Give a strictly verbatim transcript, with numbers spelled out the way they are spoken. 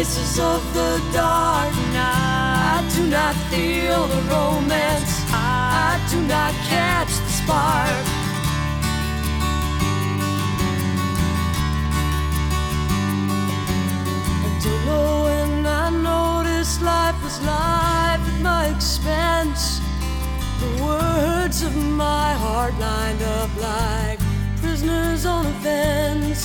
traces of the dark. I do not feel the romance. I do not catch the spark. I don't know when I noticed life was life at my expense. The words of my heart lined up like prisoners on a fence.